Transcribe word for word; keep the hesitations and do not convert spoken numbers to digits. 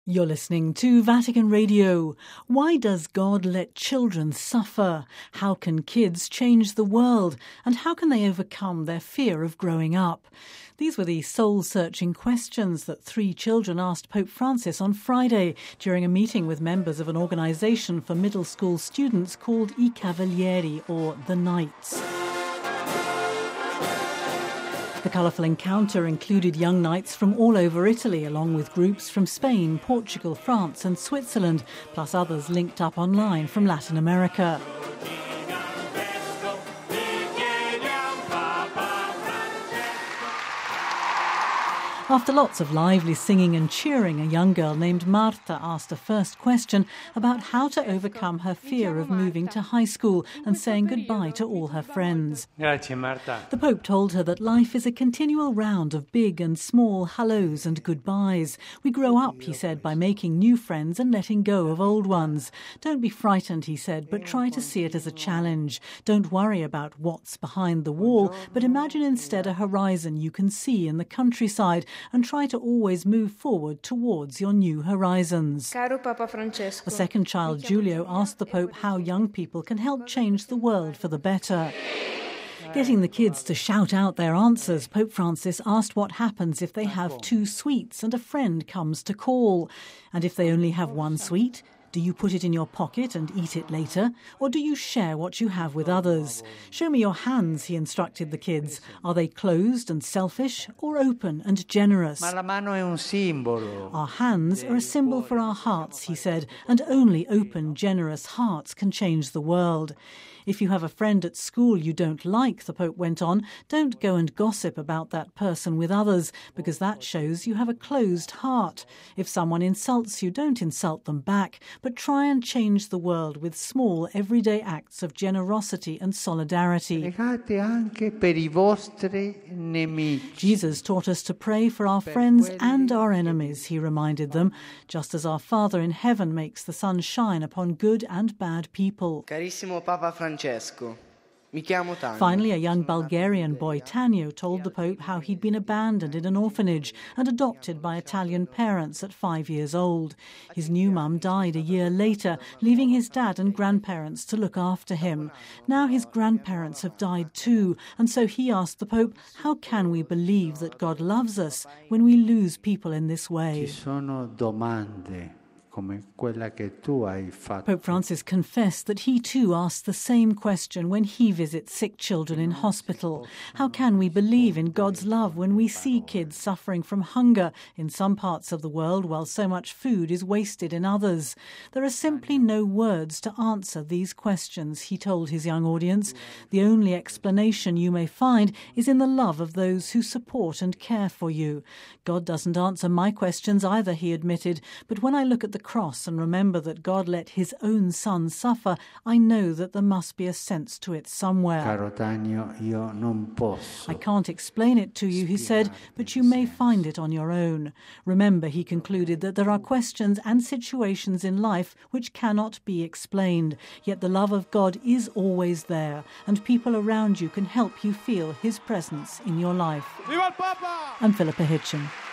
You're listening to Vatican Radio. Why does God let children suffer? How can kids change the world? And how can they overcome their fear of growing up? These were the soul-searching questions that three children asked Pope Francis on Friday during a meeting with members of an organisation for middle school students called I Cavalieri, or the Knights. The colourful encounter included young knights from all over Italy, along with groups from Spain, Portugal, France and Switzerland, plus others linked up online from Latin America. After lots of lively singing and cheering, a young girl named Marta asked a first question about how to overcome her fear of moving to high school and saying goodbye to all her friends. Grazie, Marta. The Pope told her that life is a continual round of big and small hellos and goodbyes. We grow up, he said, by making new friends and letting go of old ones. Don't be frightened, he said, but try to see it as a challenge. Don't worry about what's behind the wall, but imagine instead a horizon you can see in the countryside, and try to always move forward towards your new horizons. Caro Papa Francesco. A second child, Giulio, asked the Pope how young people can help change the world for the better. Getting the kids to shout out their answers, Pope Francis asked what happens if they have two sweets and a friend comes to call. And if they only have one sweet, do you put it in your pocket and eat it later? Or do you share what you have with others? Show me your hands, he instructed the kids. Are they closed and selfish or open and generous? Ma la mano è un simbolo. Our hands are a symbol for our hearts, he said, and only open, generous hearts can change the world. If you have a friend at school you don't like, the Pope went on, don't go and gossip about that person with others, because that shows you have a closed heart. If someone insults you, don't insult them back, but try and change the world with small, everyday acts of generosity and solidarity. Pregate anche per I vostri nemici. Jesus taught us to pray for our friends and our enemies, he reminded them, just as our Father in heaven makes the sun shine upon good and bad people. Carissimo Papa Francesco, mi chiamo Tanio. Finally, a young Bulgarian boy, Tanio, told the Pope how he'd been abandoned in an orphanage and adopted by Italian parents at five years old. His new mum died a year later, leaving his dad and grandparents to look after him. Now his grandparents have died too, and so he asked the Pope, how can we believe that God loves us when we lose people in this way? Ci sono domande come quella che tu hai fatto. Pope Francis confessed that he too asked the same question when he visits sick children in hospital. How can we believe in God's love when we see kids suffering from hunger in some parts of the world while so much food is wasted in others? There are simply no words to answer these questions, he told his young audience. The only explanation you may find is in the love of those who support and care for you. God doesn't answer my questions either, he admitted, but when I look at the cross and remember that God let his own son suffer, I know that there must be a sense to it somewhere. Caro Tanio, io non posso. I can't explain it to you, he said, but you may find it on your own. Remember, he concluded, that there are questions and situations in life which cannot be explained, yet the love of God is always there, and people around you can help you feel his presence in your life. Viva el Papa! I'm Philippa Hitchin.